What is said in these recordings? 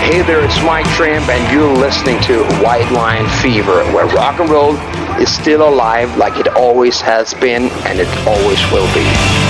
Hey there, it's Mike Tramp, and you're listening to White Line Fever, where rock and roll is still alive like it always has been, and it always will be.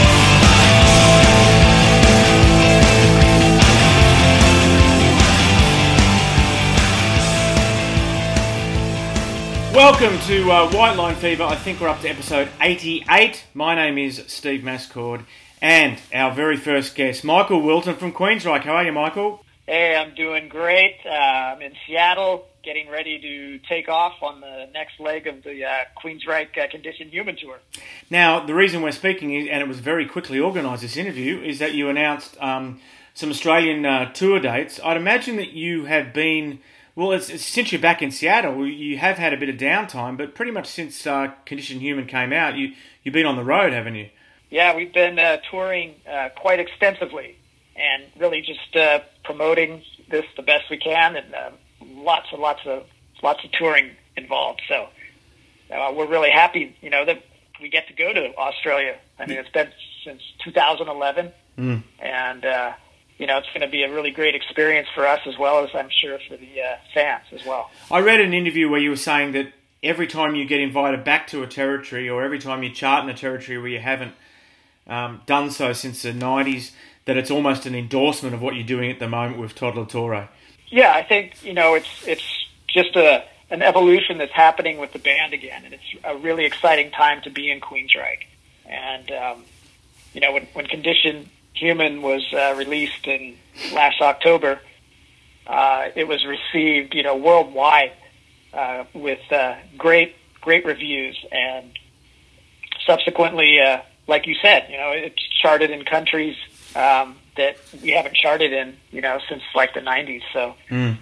Welcome to White Line Fever. I think we're up to episode 88. My name is Steve Mascord, and our very first guest, Michael Wilton from Queensryche. How are you, Michael? Hey, I'm doing great. I'm in Seattle, getting ready to take off on the next leg of the Queensryche Conditioned Human Tour. Now, the reason we're speaking, and it was very quickly organised, this interview, is that you announced some Australian tour dates. I'd imagine that you have been... Well, it's since you're back in Seattle, you have had a bit of downtime, but pretty much since Conditioned Human came out, you've been on the road, haven't you? Yeah, we've been touring quite extensively and really just promoting this the best we can, and lots of touring involved. So we're really happy, that we get to go to Australia. I mean, it's been since 2011, and it's going to be a really great experience for us as well as I'm sure for the fans as well. I read an interview where you were saying that every time you get invited back to a territory or every time you chart in a territory where you haven't done so since the 90s, that it's almost an endorsement of what you're doing at the moment with Todd La Torre. Yeah, I think, it's just an evolution that's happening with the band again, and it's a really exciting time to be in Queensryche. And, when Conditioned Human was released in last October, it was received, worldwide with great reviews, and subsequently, like you said, it's charted in countries that we haven't charted in, since like the 90s. So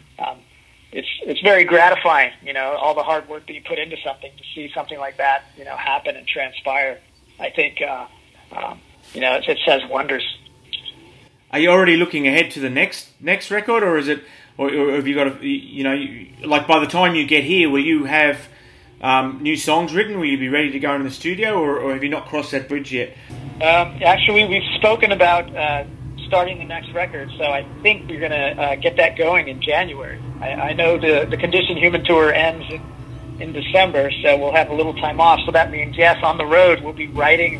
it's very gratifying, all the hard work that you put into something to see something like that, happen and transpire. I think, it says wonders. Are you already looking ahead to the next record, or is it, or have you got like by the time you get here, will you have new songs written? Will you be ready to go into the studio, or have you not crossed that bridge yet? Actually, we've spoken about starting the next record, so I think we're going to get that going in January. I know the Conditioned Human Tour ends in December, so we'll have a little time off. So that means, yes, on the road, we'll be writing.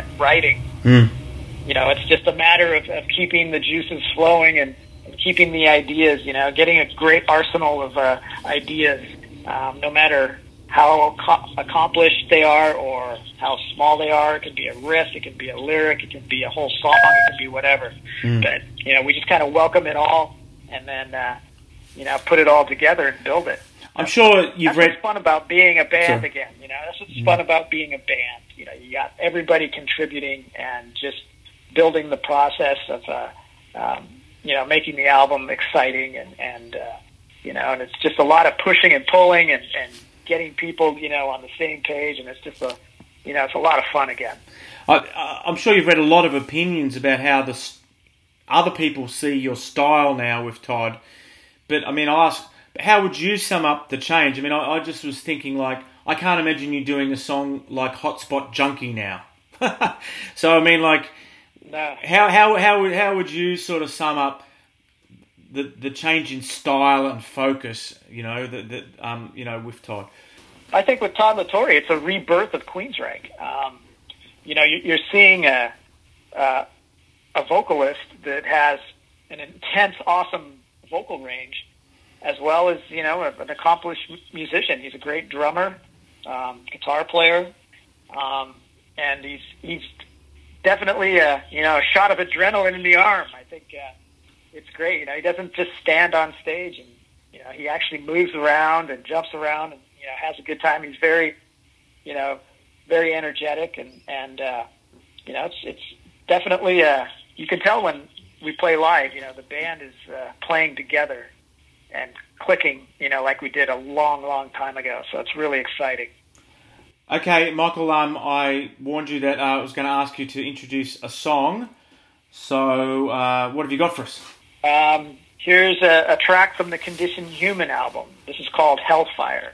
It's just a matter of keeping the juices flowing and keeping the ideas, getting a great arsenal of ideas, no matter how accomplished they are or how small they are. It could be a riff, it could be a lyric, it could be a whole song, it could be whatever. But, we just kind of welcome it all and then, put it all together and build it. I'm sure you've read... That's what's fun about being a band again, That's what's fun about being a band. You got everybody contributing and just building the process of, making the album exciting and and it's just a lot of pushing and pulling and getting people, on the same page, and it's just it's a lot of fun again. I'm sure you've read a lot of opinions about how other people see your style now with Todd, but I mean, I'll ask, how would you sum up the change? I mean, I just was thinking, like, I can't imagine you doing a song like Hotspot Junkie now. So, I mean, like, no. How would you sort of sum up the change in style and focus, with Todd? I think with Todd La Torre, it's a rebirth of Queensryche. You're seeing a vocalist that has an intense, awesome vocal range, as well as, an accomplished musician. He's a great drummer, guitar player, and he's definitely a shot of adrenaline in the arm. I think it's great. He doesn't just stand on stage, and he actually moves around and jumps around and has a good time. He's very very energetic, and it's definitely you can tell when we play live. The band is playing together and clicking, like we did a long time ago. So it's really exciting. Okay, Michael, I warned you that I was going to ask you to introduce a song. So what have you got for us? Here's a track from the Conditioned Human album. This is called Hellfire.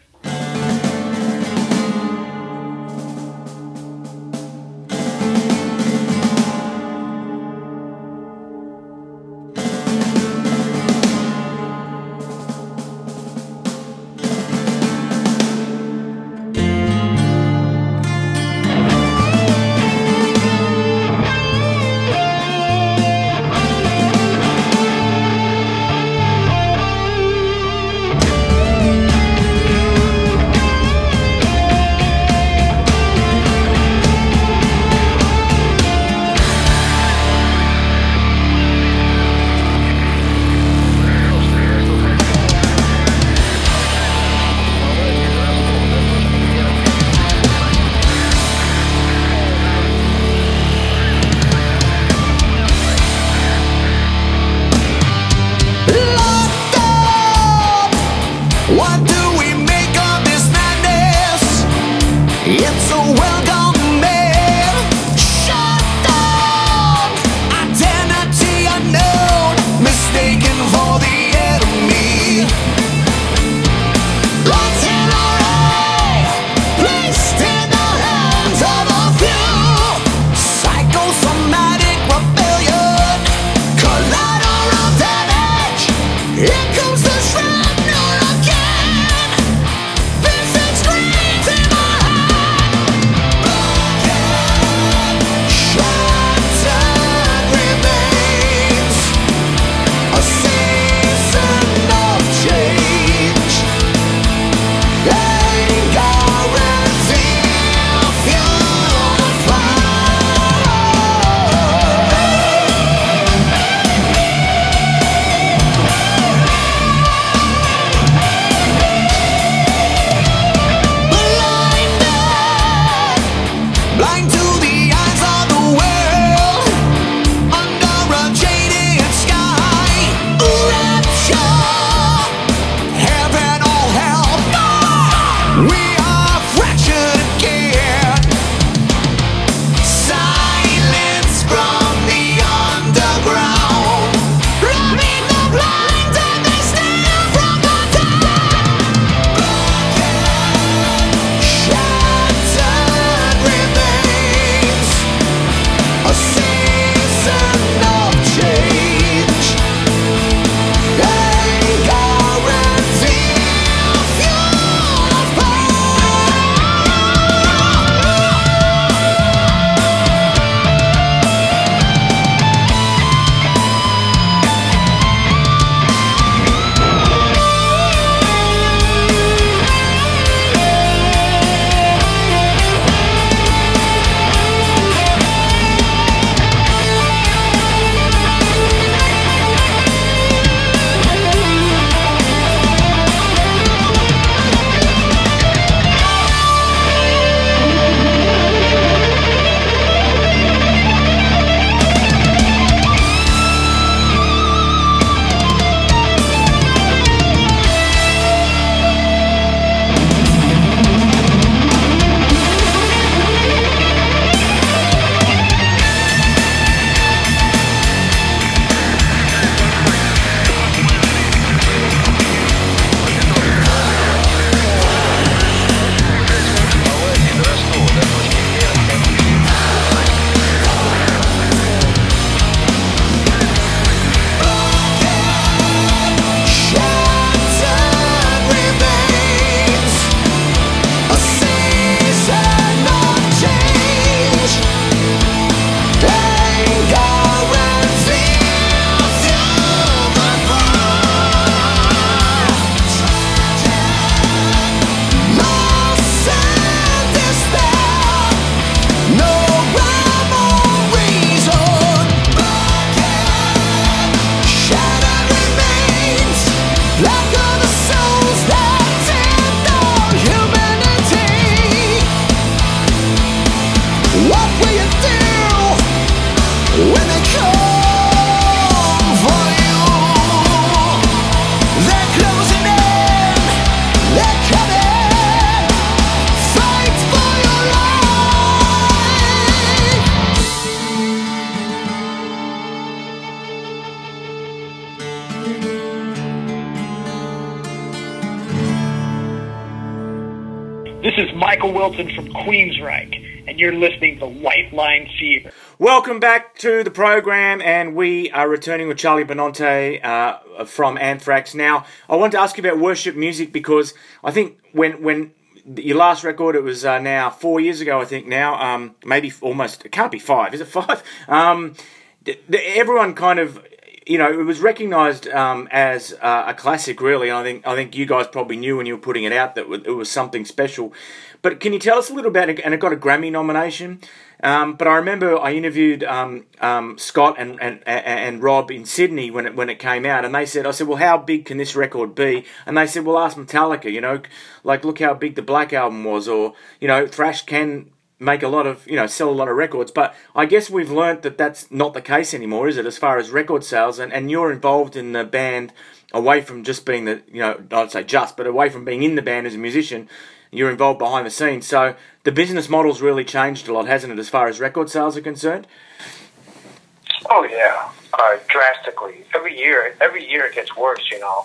This is Michael Wilton from Queensryche, and you're listening to White Line Fever. Welcome back to the program, and we are returning with Charlie Benante from Anthrax. Now, I want to ask you about worship music, because I think when your last record, it was now 4 years ago, I think now, maybe almost, it can't be 5, is it 5? Everyone kind of, you know, it was recognised as a classic, really. And I think you guys probably knew when you were putting it out that it was something special. But can you tell us a little about it? And it got a Grammy nomination. But I remember I interviewed Scott and Rob in Sydney when it came out, and I said, well, how big can this record be? And they said, well, ask Metallica. You know, like, look how big the Black Album was, or, you know, thrash can make a lot of, you know, sell a lot of records. But I guess we've learnt that that's not the case anymore, is it, as far as record sales? And you're involved in the band away from just being the, you know, I'd say just, but away from being in the band as a musician, you're involved behind the scenes. So the business model's really changed a lot, hasn't it, as far as record sales are concerned? Oh, yeah, drastically. Every year it gets worse, you know.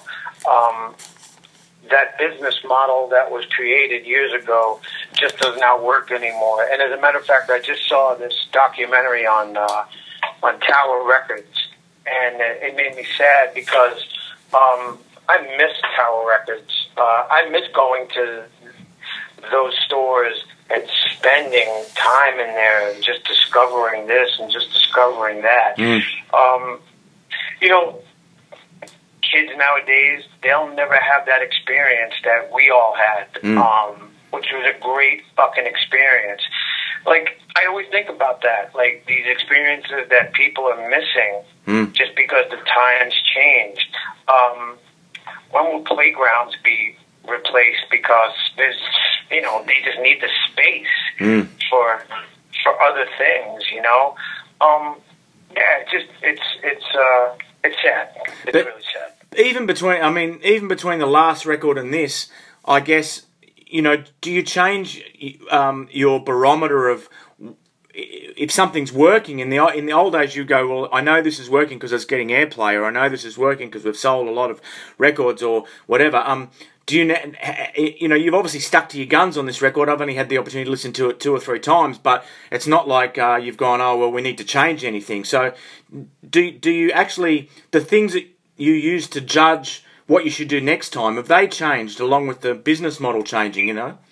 That business model that was created years ago just does not work anymore. And as a matter of fact, I just saw this documentary on Tower Records, and it made me sad because I miss Tower Records. I miss going to those stores and spending time in there and just discovering this and just discovering that. You know, kids nowadays, they'll never have that experience that we all had, which was a great fucking experience. Like, I always think about that, like these experiences that people are missing just because the times changed. When will playgrounds be replaced? Because there's, you know, they just need the space for other things, you know. Yeah, it's sad. It's really sad. Even between the last record and this, I guess, you know, do you change your barometer of if something's working? In the old days, you go, well, I know this is working because it's getting airplay, or I know this is working because we've sold a lot of records, or whatever. Do you know, you've obviously stuck to your guns on this record. I've only had the opportunity to listen to it 2 or 3 times, but it's not like you've gone, oh, well, we need to change anything. So do you actually, the things that you use to judge what you should do next time, have they changed along with the business model changing, you know?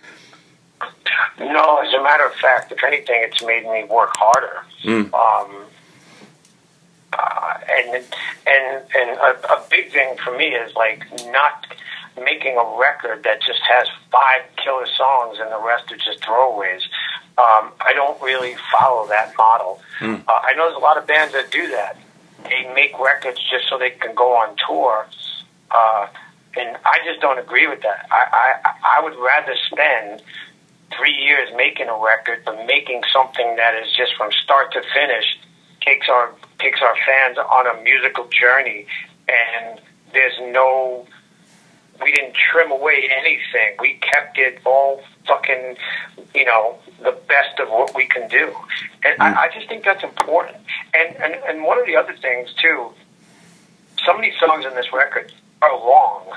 No, as a matter of fact, if anything, it's made me work harder. And a big thing for me is, like, not making a record that just has 5 killer songs and the rest are just throwaways. I don't really follow that model. I know there's a lot of bands that do that. They make records just so they can go on tour, and I just don't agree with that. I would rather spend 3 years making a record, but making something that is just from start to finish, takes our fans on a musical journey, and we didn't trim away anything. We kept it all fucking, you know, the best of what we can do. And I just think that's important. And one of the other things, too, some of these songs in this record are long.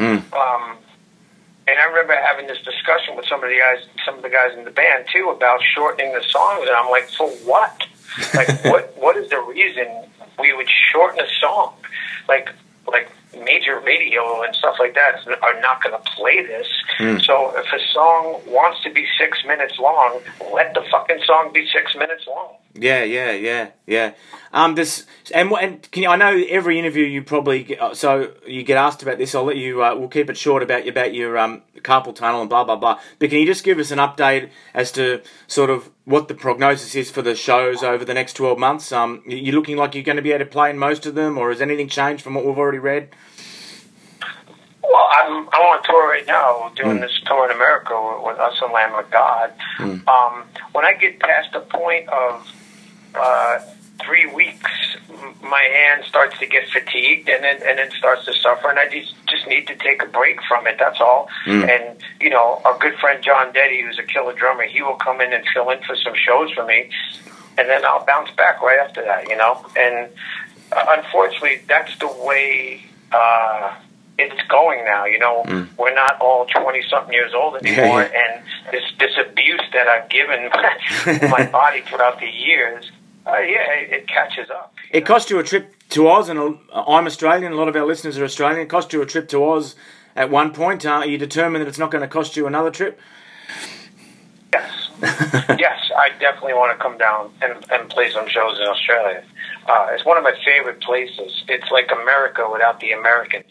And I remember having this discussion with some of the guys in the band, too, about shortening the songs. And I'm like, for what? Like, what is the reason we would shorten a song? Like major radio and stuff like that are not going to play this. So if a song wants to be 6 minutes long, let the fucking song be 6 minutes long. Yeah. And can you, I know every interview you probably get, so you get asked about this. I'll let you. We'll keep it short about your carpal tunnel and blah blah blah. But can you just give us an update as to sort of what the prognosis is for the shows over the next 12 months? You looking like you're going to be able to play in most of them, or has anything changed from what we've already read? Well, I'm on tour right now, doing this tour in America with Us and Lamb of God. When I get past the point of 3 weeks, my hand starts to get fatigued and then starts to suffer, and I just need to take a break from it. That's all. And you know, our good friend John Detty, who's a killer drummer, he will come in and fill in for some shows for me, and then I'll bounce back right after that. You know, and unfortunately, that's the way it's going now. You know, we're not all 20-something years old anymore, and this abuse that I've given my body throughout the years, it catches up. It cost you a trip to Oz, and I'm Australian, a lot of our listeners are Australian. It cost you a trip to Oz at one point. Are you determined that it's not going to cost you another trip? Yes. Yes, I definitely want to come down and play some shows in Australia. It's one of my favorite places. It's like America without the Americans.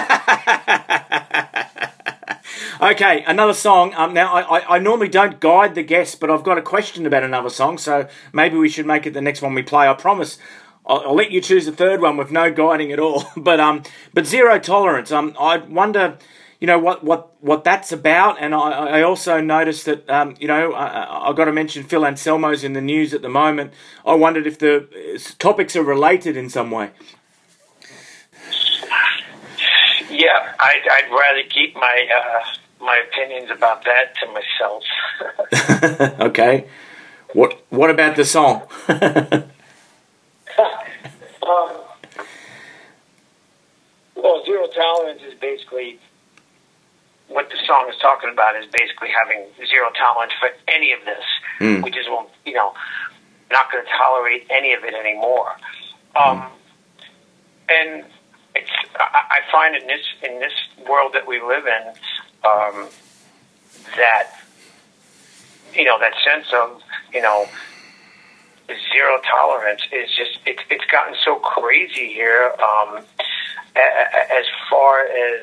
Okay, another song. Now, I normally don't guide the guests, but I've got a question about another song, so maybe we should make it the next one we play. I promise I'll let you choose the third one with no guiding at all. But Zero Tolerance. I wonder, you know, what that's about, and I also noticed that, you know, I've got to mention Phil Anselmo's in the news at the moment. I wondered if the topics are related in some way. Yeah, I'd rather keep my opinions about that to myself. Okay. What about the song? Well, Zero Tolerance is basically what the song is talking about. Is basically having zero tolerance for any of this. We just won't, you know, not going to tolerate any of it anymore. And I find in this world that we live in, that, you know, that sense of, you know, zero tolerance is just, it's gotten so crazy here, as far as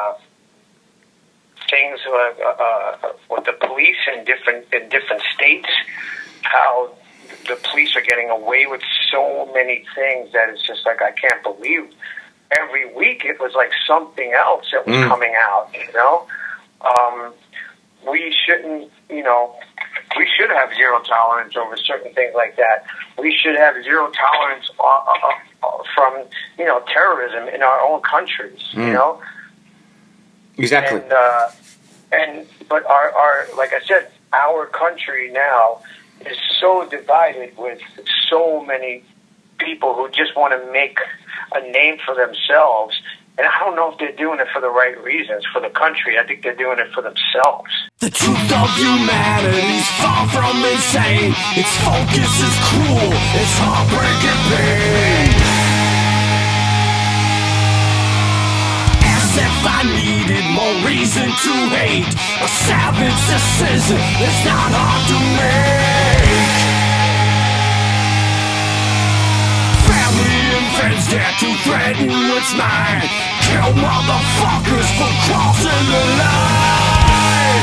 things with the police in different states, how the police are getting away with so many things that it's just like, I can't believe. Every week it was like something else that was coming out, you know? We shouldn't, you know, we should have zero tolerance over certain things like that. We should have zero tolerance from, you know, terrorism in our own countries, you know? Exactly. But our, like I said, our country now is so divided with so many people who just want to make a name for themselves. And I don't know if they're doing it for the right reasons for the country. I think they're doing it for themselves. The truth of humanity's far from insane. Its focus is cruel, it's heartbreaking pain. As if I needed more reason to hate. A savage decision is not hard to make. Friends dare to threaten what's mine. Kill motherfuckers for crossing the line.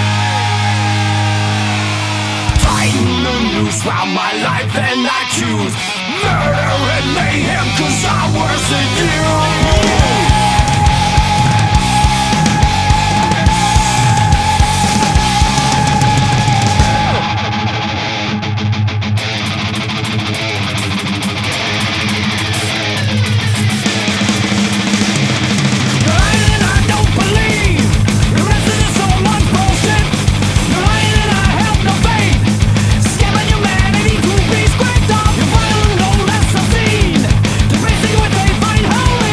Tighten the noose round my life and I choose murder and mayhem, 'cause I'm worse than you. With a fine hole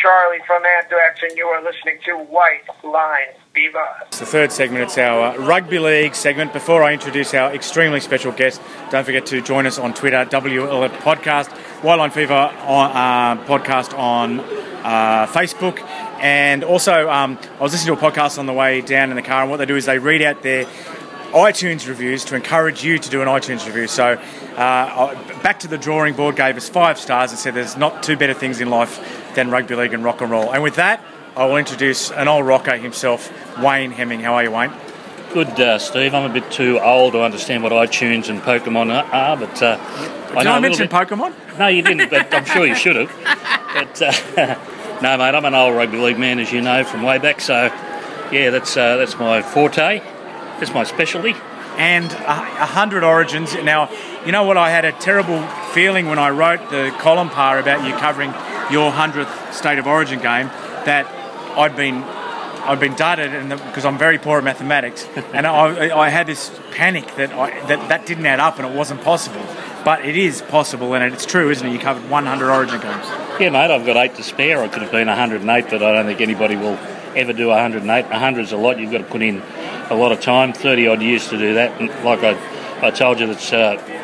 Charlie from Anthrax, and you are listening to White Line Fever. It's the third segment. It's our rugby league segment. Before I introduce our extremely special guest, don't forget to join us on Twitter, WL Podcast, White Line Fever podcast on Facebook. And also, I was listening to a podcast on the way down in the car, and what they do is they read out their iTunes reviews to encourage you to do an iTunes review. So Back to the Drawing Board gave us 5 stars and said there's not two better things in life than rugby league and rock and roll. And with that, I will introduce an old rocker himself, Wayne Hemming. How are you, Wayne? Good, Steve. I'm a bit too old to understand what iTunes and Pokemon are, but Did I mention Pokemon? No, you didn't, but I'm sure you should have. But no, mate, I'm an old rugby league man, as you know, from way back. So, yeah, that's my forte. That's my specialty. And 100 Origins. Now, you know what? I had a terrible feeling when I wrote the column part about you covering your 100th State of Origin game that I'd been dudded, because I'm very poor at mathematics, and I had this panic that didn't add up and it wasn't possible. But it is possible, and it's true, isn't it? You covered 100 Origin games. Yeah, mate, I've got 8 to spare. I could have been 108, but I don't think anybody will ever do 108. 100's a lot. You've got to put in a lot of time, 30-odd years to do that. And like I told you, that's,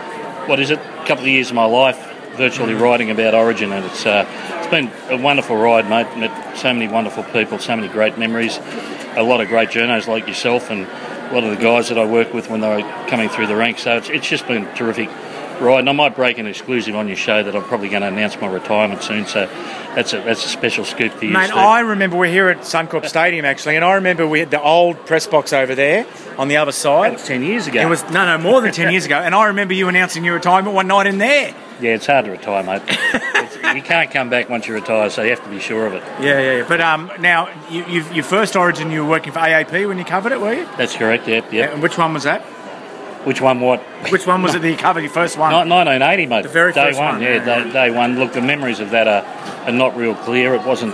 a couple of years of my life virtually writing about Origin, and it's been a wonderful ride, mate. Met so many wonderful people, so many great memories, a lot of great journos like yourself, and a lot of the guys that I worked with when they were coming through the ranks. So it's just been a terrific ride, and I might break an exclusive on your show that I'm probably going to announce my retirement soon. So that's a special scoop for you, mate. Steve. I remember we're here at Suncorp Stadium actually, and I remember we had the old press box over there on the other side. That was 10 years ago. It was more than 10 years ago, and I remember you announcing your retirement one night in there. Yeah, it's hard to retire, mate. You can't come back once you retire, so you have to be sure of it. Yeah. But now, your first Origin, you were working for AAP when you covered it, were you? That's correct, yep. And which one was that? Which one what? Which one was it that you covered, your first one? 1980, mate. The very day first one. Yeah, day one. Look, the memories of that are not real clear. It wasn't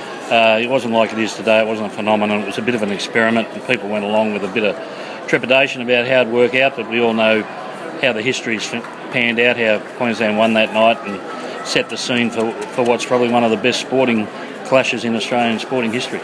like it is today. It wasn't a phenomenon. It was a bit of an experiment, and people went along with a bit of trepidation about how it'd work out, but we all know how the history's panned out, how Queensland won that night and set the scene for what's probably one of the best sporting clashes in Australian sporting history.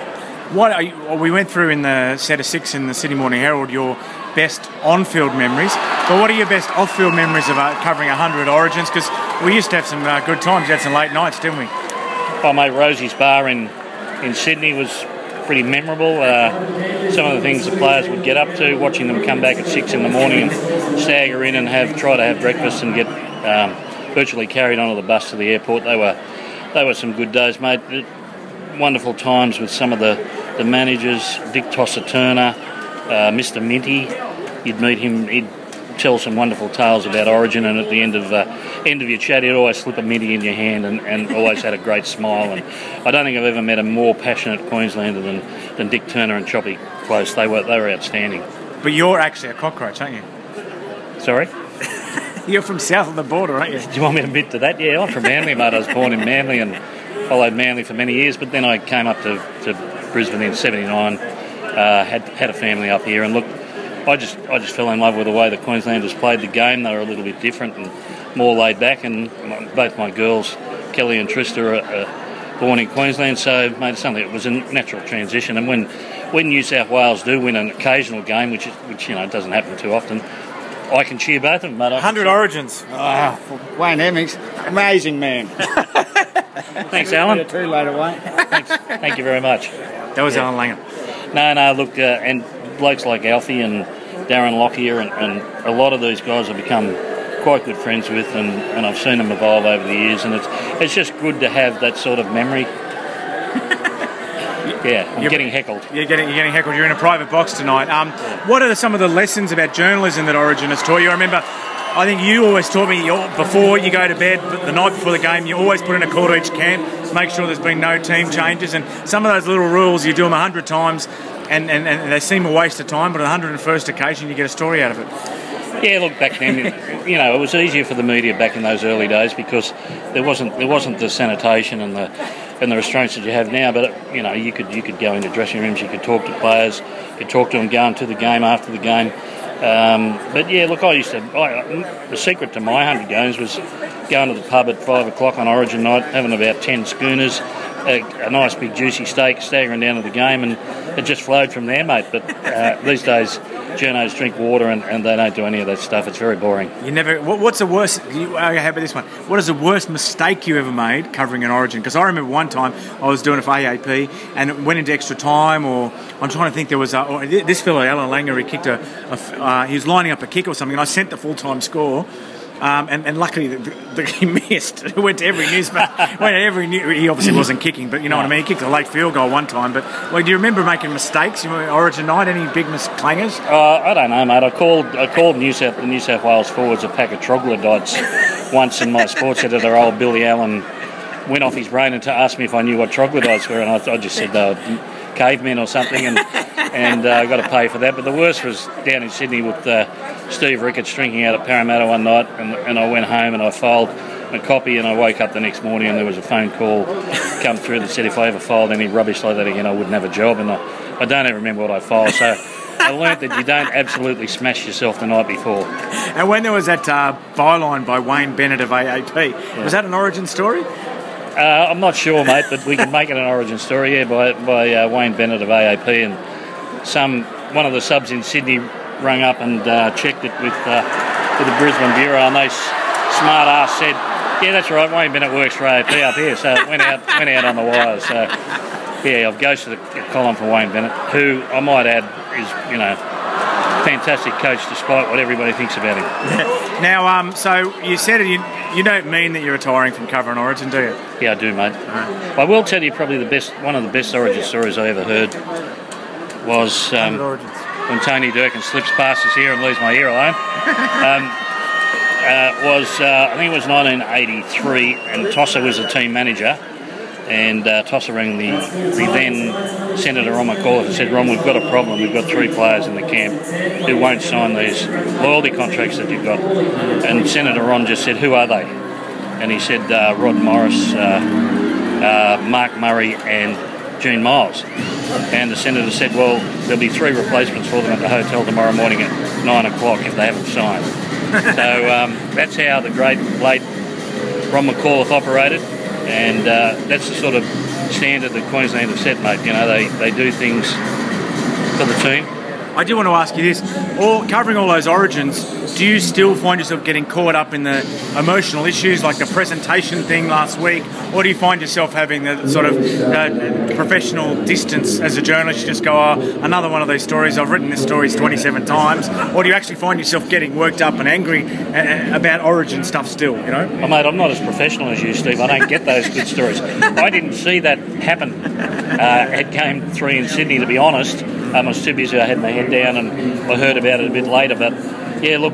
We went through in the set of 6 in the Sydney Morning Herald your best on-field memories, but what are your best off-field memories of covering 100 Origins? Because we used to have some good times. We had some late nights, didn't we? Oh, mate, Rosie's Bar in Sydney was pretty memorable. Some of the things the players would get up to, watching them come back at 6 in the morning and stagger in and try to have breakfast and get virtually carried onto the bus to the airport. They were some good days, mate. Wonderful times with some of the managers, Dick Tosser-Turner, Mr. Minty. You'd meet him, he'd tell some wonderful tales about Origin, and at the end of your chat he'd always slip a Minty in your hand and always had a great smile. And I don't think I've ever met a more passionate Queenslander than Dick Turner and Choppy Close. They were outstanding. But you're actually a cockroach, aren't you? Sorry? You're from south of the border, aren't you? Do you want me to admit to that? Yeah, I'm from Manly, mate. I was born in Manly and followed Manly for many years, but then I came up to Brisbane in '79, had a family up here, and look, I just fell in love with the way the Queenslanders played the game. They were a little bit different and more laid back, and both my girls, Kelly and Trista, are born in Queensland, so mate, it was a natural transition. And when New South Wales do win an occasional game, which doesn't happen too often, I can cheer both of them, mate. 100 Origins. Wayne Hemmings, amazing man. Thanks, Alan. Too later, Wayne. Thank you very much. That was Alan Langham. No, look, and blokes like Alfie and Darren Lockyer and a lot of these guys I've become quite good friends with, and I've seen them evolve over the years, and it's just good to have that sort of memory. Yeah, I'm getting heckled. You're getting heckled. You're in a private box tonight. What are some of the lessons about journalism that Origin has taught you? I remember, I think you always taught me before you go to bed, the night before the game, you always put in a call to each camp, make sure there's been no team changes, and some of those little rules, you do them 100 times, and they seem a waste of time, but on the 101st occasion, you get a story out of it. Yeah, look, back then, it was easier for the media back in those early days because there wasn't the sanitation and the restraints that you have now. But you could go into dressing rooms, you could talk to players, you could talk to them going to the game, after the game. But yeah, look, the secret to my 100 games was going to the pub at 5 o'clock on Origin night, having about 10 schooners, a nice big juicy steak, staggering down to the game, and it just flowed from there, mate. But these days, journos drink water and they don't do any of that stuff. It's very boring. You never. What's the worst? How about this one? What is the worst mistake you ever made covering an Origin? Because I remember one time I was doing it for AAP and it went into extra time, or I'm trying to think. There was this fellow Alan Langer. He kicked he was lining up a kick or something, and I sent the full-time score. And luckily he missed. It went to every newspaper. He obviously wasn't kicking, but you know what I mean. He kicked a late field goal one time. But do you remember making mistakes? Origin night, any big clangers? I don't know, mate. I called the New South Wales forwards a pack of troglodytes once, and my sports editor, old Billy Allen, went off his brain and asked me if I knew what troglodytes were, and I just said they were cavemen or something, and I got to pay for that. But the worst was down in Sydney with Steve Ricketts drinking out at Parramatta one night, and I went home and I filed a copy, and I woke up the next morning and there was a phone call come through that said if I ever filed any rubbish like that again, I wouldn't have a job, and I don't even remember what I filed. So I learnt that you don't absolutely smash yourself the night before. And when there was that byline by Wayne Bennett of AAP, was that an Origin story? I'm not sure, mate, but we can make it an Origin story, by Wayne Bennett of AAP, and one of the subs in Sydney rang up and checked it with the Brisbane Bureau, and they smart ass said, "Yeah, that's right, Wayne Bennett works for AAP up here," so it went out on the wire. So yeah, I've ghosted a column for Wayne Bennett, who I might add is fantastic coach despite what everybody thinks about him. Now, so you said you don't mean that you're retiring from covering Origin, do you? Yeah, I do, mate. I will tell you probably one of the best Origin stories I ever heard was when Tony Durkin slips past us here and leaves my ear alone. I think it was 1983, and Tosser was the team manager, and Tosser rang the then Senator Ron McAuliffe and said, "Ron, we've got a problem. We've got 3 players in the camp who won't sign these loyalty contracts that you've got." And Senator Ron just said, "Who are they?" And he said, Rod Morris, Mark Murray and Gene Miles. And the Senator said, "Well, there'll be 3 replacements for them at the hotel tomorrow morning at 9 o'clock if they haven't signed." So that's how the great late Ron McAuliffe operated, and that's the sort of standard that Queensland have set, mate. You know, they do things for the team. I do want to ask you this: covering all those Origins, do you still find yourself getting caught up in the emotional issues like the presentation thing last week, or do you find yourself having the sort of professional distance as a journalist? You just go, another one of these stories, I've written this story 27 times, or do you actually find yourself getting worked up and angry about Origin stuff still, you know? Oh, mate, I'm not as professional as you, Steve. I don't get those good stories. I didn't see that happen at Game 3 in Sydney, to be honest. I was too busy, I had my head down, and I heard about it a bit later. But yeah, look,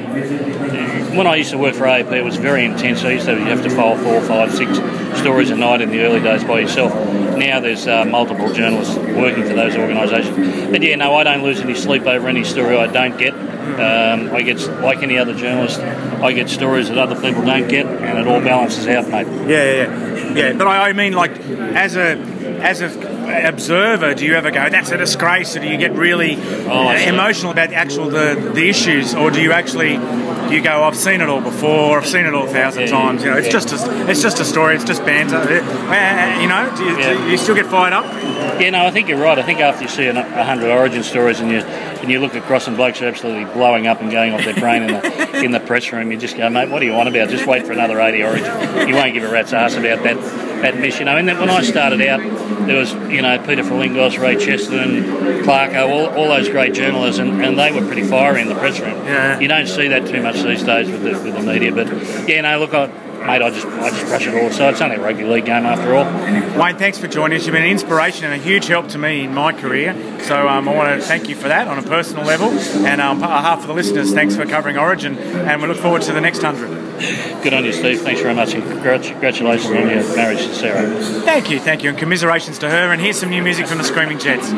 when I used to work for AAP, it was very intense. I used to have to file 4, 5, 6 stories a night in the early days by yourself. Now there's multiple journalists working for those organisations. But yeah, no, I don't lose any sleep over any story I don't get. I get, like any other journalist, I get stories that other people don't get, and it all balances out, mate. Yeah. But I mean, like, as a observer, do you ever go, "That's a disgrace," or do you get really emotional about the issues, or do you go, "I've seen it all before, I've seen it all 1,000 times, you know, it's just a story, it's just banter," you know? Do you still get fired up? Yeah, no, I think you're right. I think after you see 100 Origin stories and you look across and blokes are absolutely blowing up and going off their brain in the press room, you just go, "Mate, what do you want about? Just wait for another 80 Origin. You won't give a rat's ass about that miss," you know. And then when I started out, there was, you know, Peter Ferlingos, Ray Chesterton, Clarko, all those great journalists, and they were pretty fiery in the press room. Yeah. You don't see that too much these days with the media, but yeah, no, look, mate, I just brush it all aside. It's only a rugby league game after all. Wayne, thanks for joining us. You've been an inspiration and a huge help to me in my career. So I want to thank you for that on a personal level. And on behalf of the listeners, thanks for covering Origin. And we look forward to the next 100. Good on you, Steve. Thanks very much. And congratulations on your marriage to Sarah. Thank you. And commiserations to her. And here's some new music from the Screaming Jets.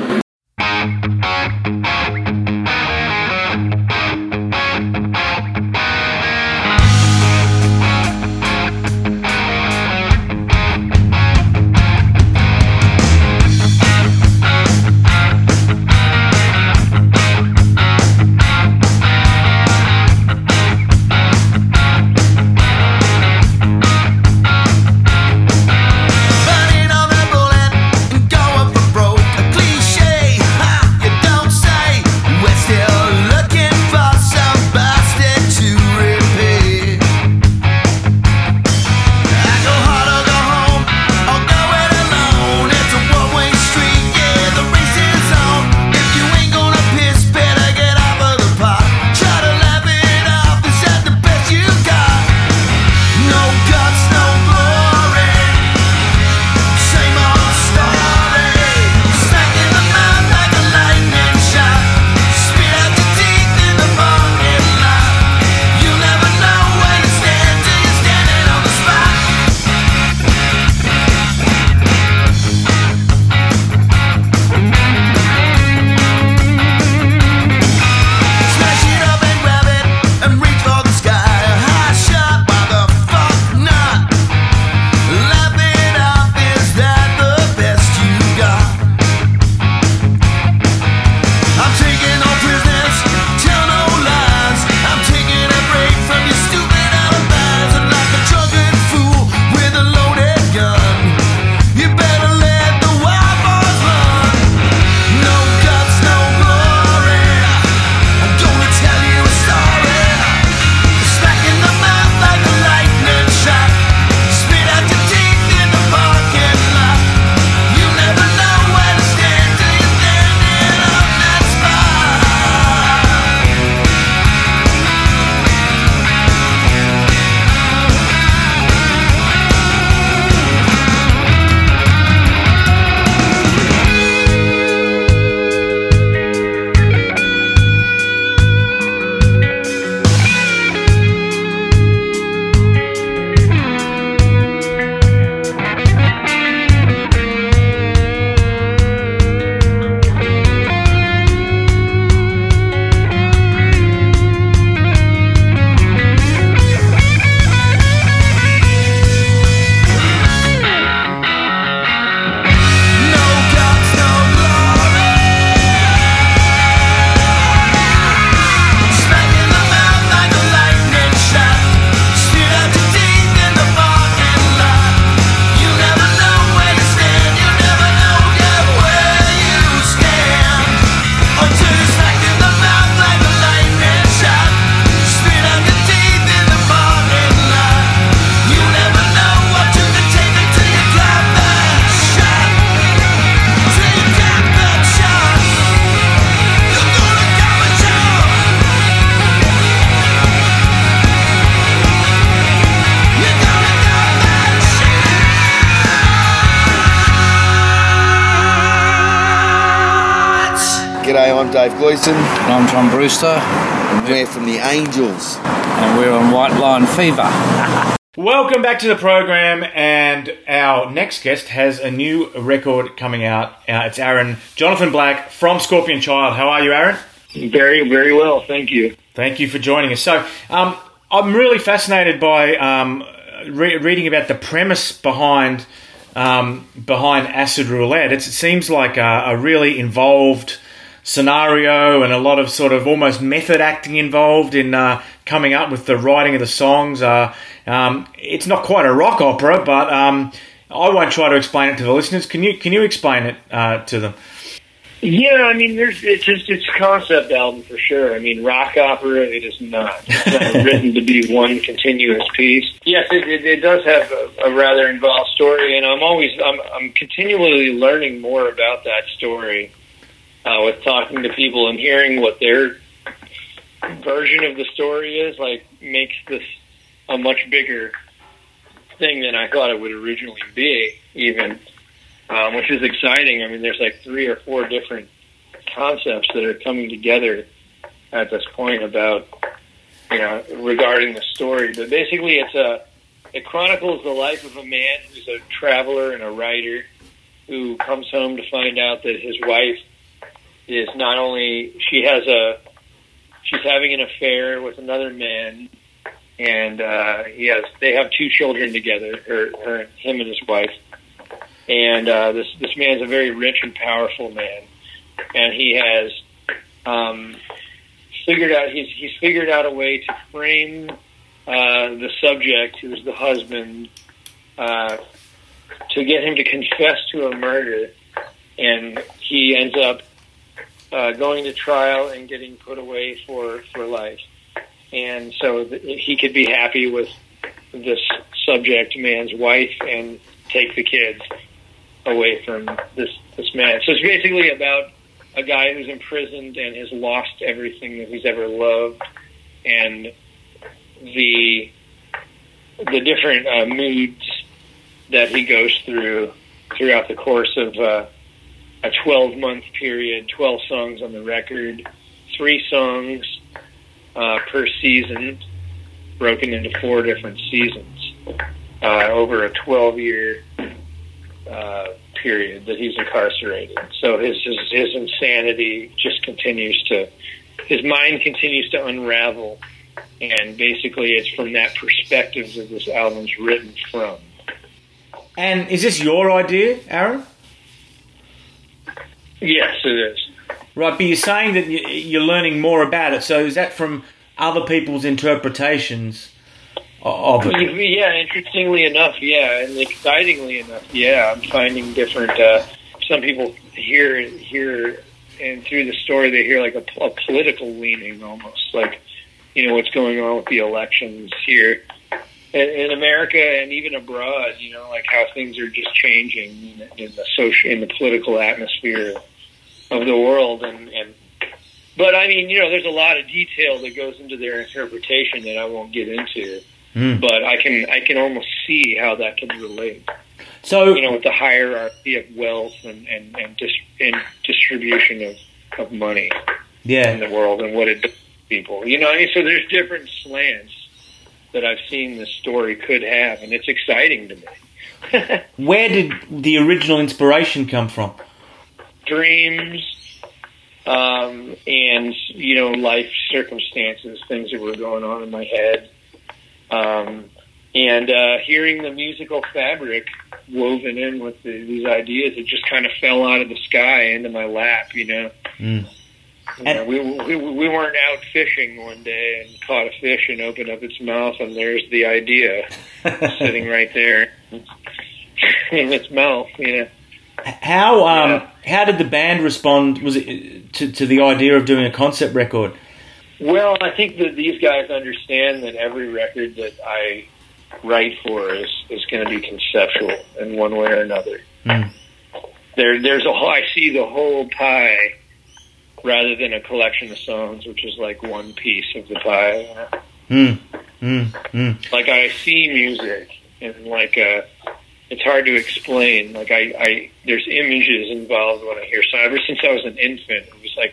Burning on the G'day, I'm Dave Gleason. And I'm John Brewster. And we're from the Angels. And we're on White Line Fever. Welcome back to the program, and our next guest has a new record coming out. It's Aaron Jonathan Black from Scorpion Child. How are you, Aaron? Very, very well, thank you. Thank you for joining us. So, I'm really fascinated by reading about the premise behind Acid Roulette. It seems like a really involved scenario and a lot of sort of almost method acting involved in coming up with the writing of the songs. It's not quite a rock opera, but I won't try to explain it to the listeners. Can you explain it to them? Yeah, I mean, it's a concept album for sure. I mean, rock opera, it is not. It's not written to be one continuous piece. Yes, it does have a rather involved story, and I'm continually learning more about that story with talking to people and hearing what their version of the story is. Like, makes this a much bigger thing than I thought it would originally be, even. Which is exciting. I mean, there's like 3 or 4 different concepts that are coming together at this point about, regarding the story. But basically, it chronicles the life of a man who's a traveler and a writer who comes home to find out that his wife is not only she's having an affair with another man, and they have 2 children together, him and his wife. And this man's a very rich and powerful man, and he has he's figured out a way to frame the subject, who's the husband, to get him to confess to a murder, and he ends up going to trial and getting put away for life, and so he could be happy with this subject man's wife and take the kids away from this man. So it's basically about a guy who's imprisoned and has lost everything that he's ever loved, and the different moods that he goes throughout the course of a 12-month period, 12 songs on the record, 3 songs per season, broken into 4 different seasons over a 12-year period that he's incarcerated. So his insanity just his mind continues to unravel, and basically it's from that perspective that this album's written from. And is this your idea, Aaron? Yes, it is. Right, but you're saying that you're learning more about it, so is that from other people's interpretations of it? Yeah, interestingly enough, yeah, and excitingly enough, yeah, I'm finding different. Some people hear, and through the story, they hear like a political leaning, almost like what's going on with the elections here in America and even abroad. Like how things are just changing in the political atmosphere of the world, but I mean, there's a lot of detail that goes into their interpretation that I won't get into. But I can almost see how that can relate. So with the hierarchy of wealth and distribution of money in the world and what it does to people. So there's different slants that I've seen this story could have, and it's exciting to me. Where did the original inspiration come from? Dreams, and life circumstances, things that were going on in my head. And hearing the musical fabric woven in with these ideas, it just kind of fell out of the sky into my lap, we weren't out fishing one day and caught a fish and opened up its mouth, and there's the idea sitting right there in its mouth, How did the band respond? Was it to the idea of doing a concept record? Well, I think that these guys understand that every record that I write for is going to be conceptual in one way or another. There's I see the whole pie rather than a collection of songs, which is like one piece of the pie. Like I see music, and like it's hard to explain. Like I there's images involved when I hear. So ever since I was an infant, it was like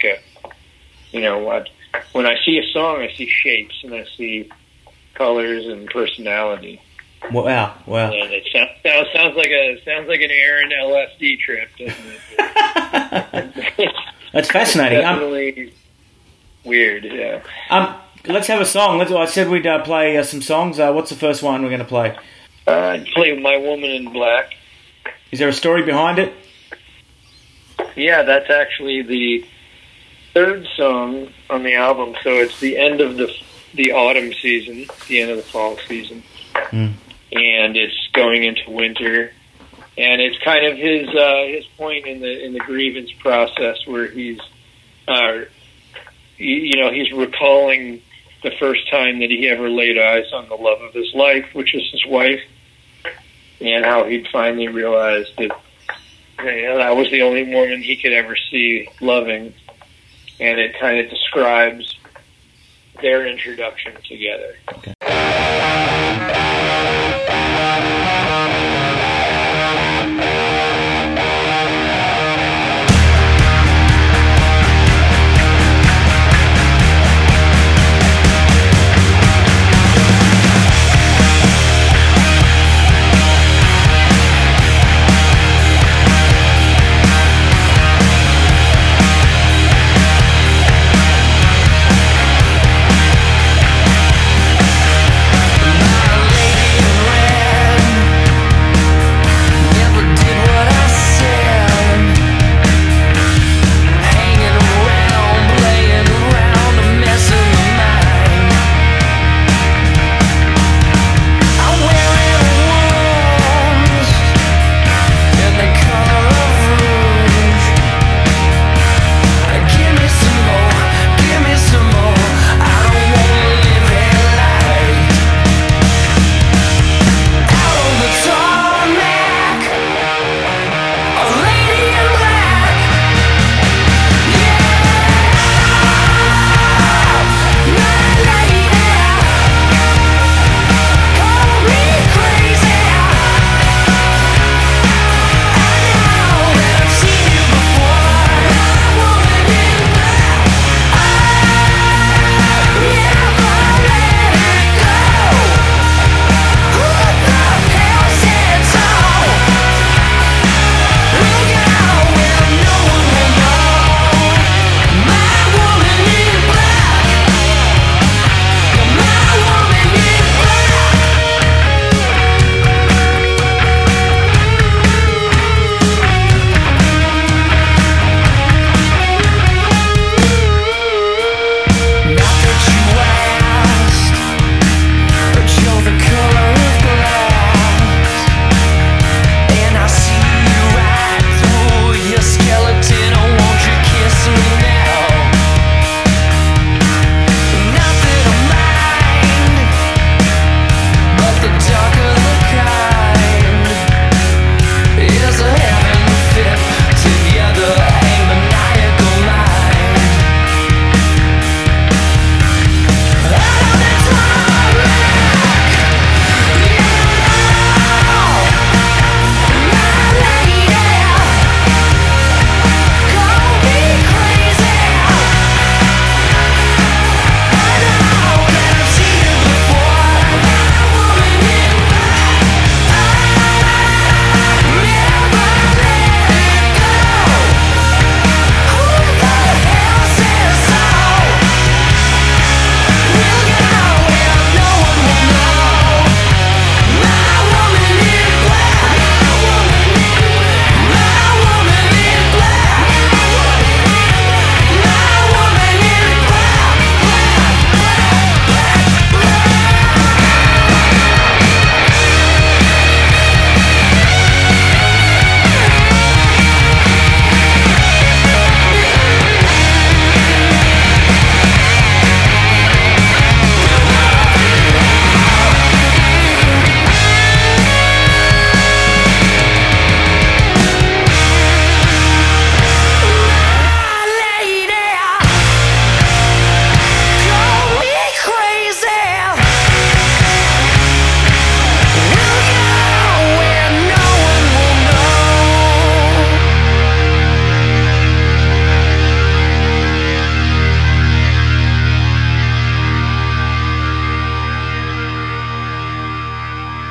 when I see a song, I see shapes and I see colors and personality. Wow. And it sounds like an Aaron LSD trip, doesn't it? That's fascinating. Definitely weird. Yeah. Let's have a song. I said we'd play some songs. What's the first one we're going to play? I'd play My Woman in Black. Is there a story behind it? Yeah, that's actually the third song on the album. So it's the end of the autumn season, the end of the fall season, and it's going into winter. And it's kind of his point in the grievance process where he's he's recalling the first time that he ever laid eyes on the love of his life, which is his wife, and how he'd finally realized that that was the only woman he could ever see loving. And it kind of describes their introduction together. Okay.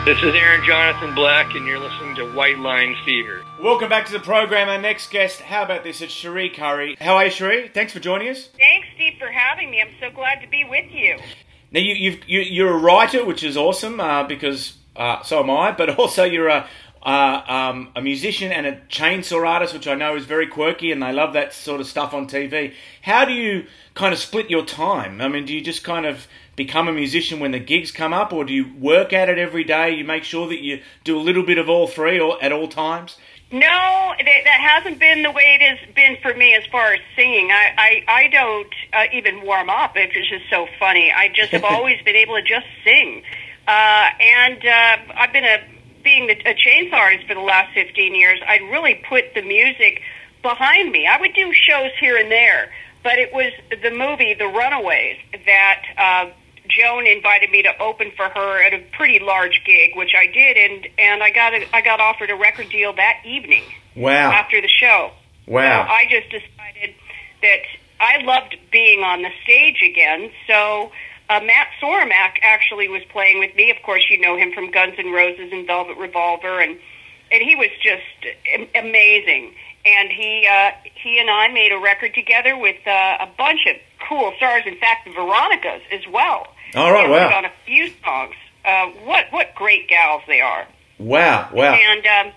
This is Aaron Jonathan Black, and you're listening to White Line Fever. Welcome back to the program. Our next guest, how about this? It's Cherie Currie. How are you, Cherie? Thanks for joining us. Thanks, Steve, for having me. I'm so glad to be with you. Now, you're a writer, which is awesome, because so am I, but also you're a musician and a chainsaw artist, which I know is very quirky, and they love that sort of stuff on TV. How do you kind of split your time? I mean, do you just kind of become a musician when the gigs come up, or do you work at it every day? You make sure that you do a little bit of all three or at all times? No, that hasn't been the way it has been for me as far as singing. I don't even warm up. It's just so funny. I just have always been able to just sing. And I've been being a chainsaw artist for the last 15 years. I'd really put the music behind me. I would do shows here and there, but it was the movie The Runaways that Joan invited me to open for her at a pretty large gig, which I did, and I got offered a record deal that evening. Wow! After the show. Wow! So I just decided that I loved being on the stage again. So Matt Soromak actually was playing with me. Of course, you know him from Guns N' Roses and Velvet Revolver, and he was just amazing. And he and I made a record together with a bunch of cool stars. In fact, the Veronicas as well. All right, wow. On a few songs. What great gals they are. Wow. And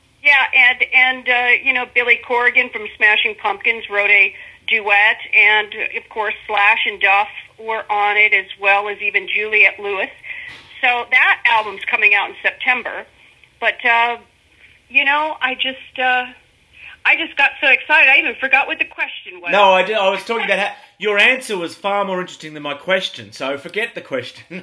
you know, Billy Corrigan from Smashing Pumpkins wrote a duet, and of course Slash and Duff were on it, as well as even Juliette Lewis. So that album's coming out in September. But you know, I just got so excited, I even forgot what the question was. No, I did. I was talking about how your answer was far more interesting than my question, so forget the question.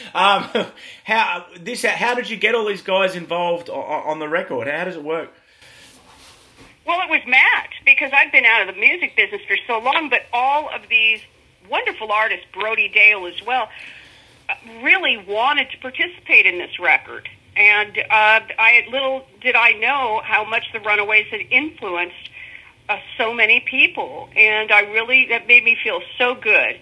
How did you get all these guys involved on the record? How does it work? Well, it was Matt, because I'd been out of the music business for so long, but all of these wonderful artists, Brody Dale as well, really wanted to participate in this record. And little did I know how much the Runaways had influenced so many people, and that made me feel so good.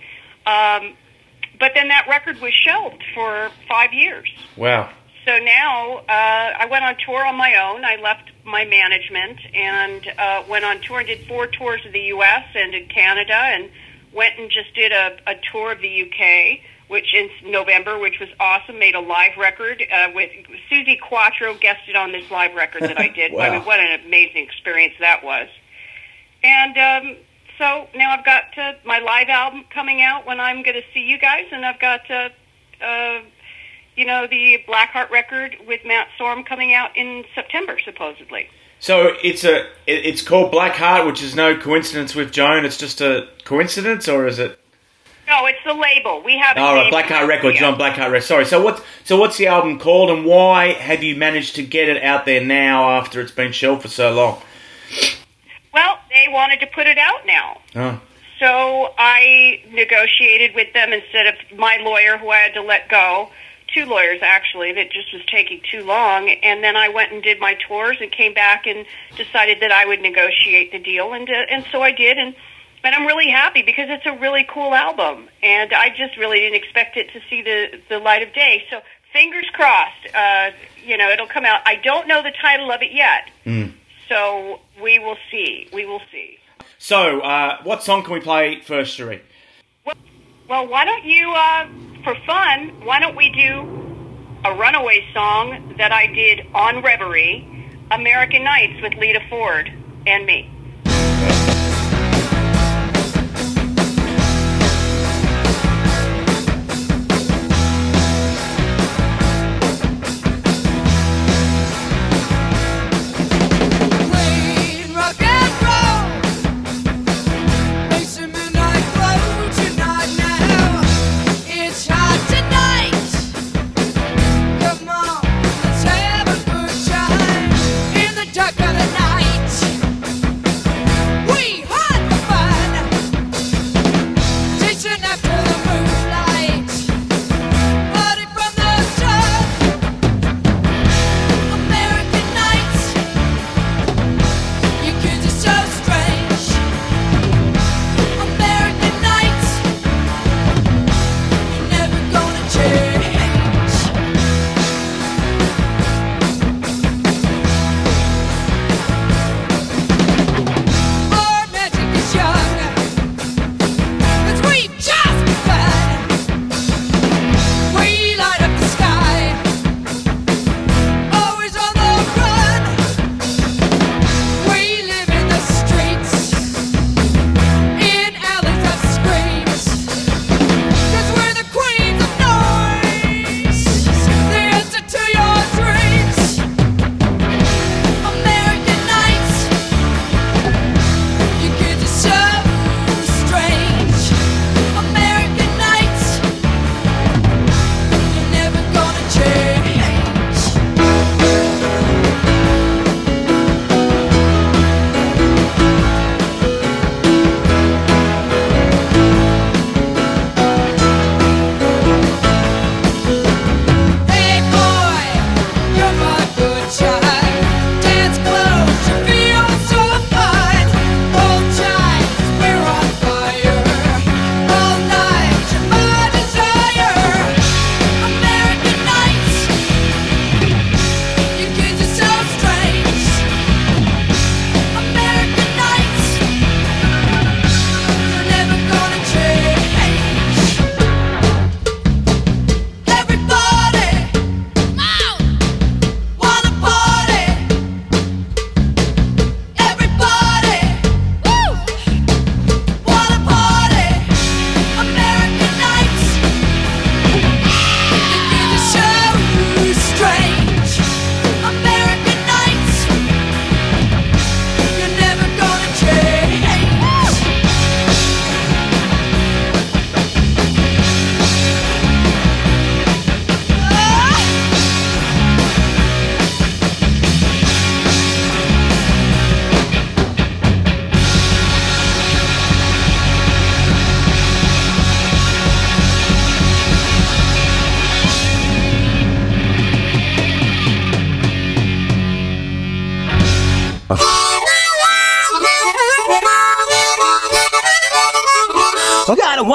But then that record was shelved for 5 years. Wow. So now I went on tour on my own. I left my management and went on tour and did 4 tours of the U.S. and in Canada, and went and just did a tour of the U.K., which in November, which was awesome. Made a live record with Susie Quattro guested on this live record that I did. Wow. I mean, what an amazing experience that was. And so now I've got my live album coming out when I'm going to see you guys, and I've got you know, the Blackheart record with Matt Sorum coming out in September, supposedly. So it's called Blackheart, which is no coincidence with Joan. It's just a coincidence, or is it? No, it's the label. We have. Oh, right, Blackheart Records, John Blackheart Records. Sorry. So what's the album called, and why have you managed to get it out there now after it's been shelved for so long? Well, they wanted to put it out now. Oh. So I negotiated with them instead of my lawyer, who I had to let go. 2 lawyers, actually, that just was taking too long. And then I went and did my tours and came back and decided that I would negotiate the deal. And so I did. And I'm really happy because it's a really cool album. And I just really didn't expect it to see the light of day. So fingers crossed, you know, it'll come out. I don't know the title of it yet. So we will see. We will see. So what song can we play first, Cherie? Well, why don't you, for fun, why don't we do a Runaway song that I did on Reverie, American Nights with Lita Ford and me. Dark of the night.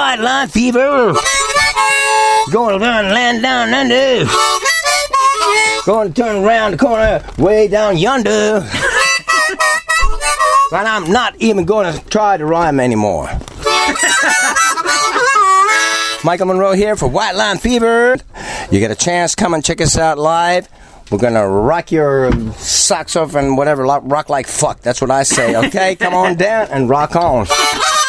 white line fever. Going to run land down under. Going to turn around the corner way down yonder. But I'm not even going to try to rhyme anymore. Michael Monroe here for White Line Fever. You get a chance, come and check us out live. We're going to rock your socks off and whatever, rock like fuck. That's what I say, okay? Come on down and rock on.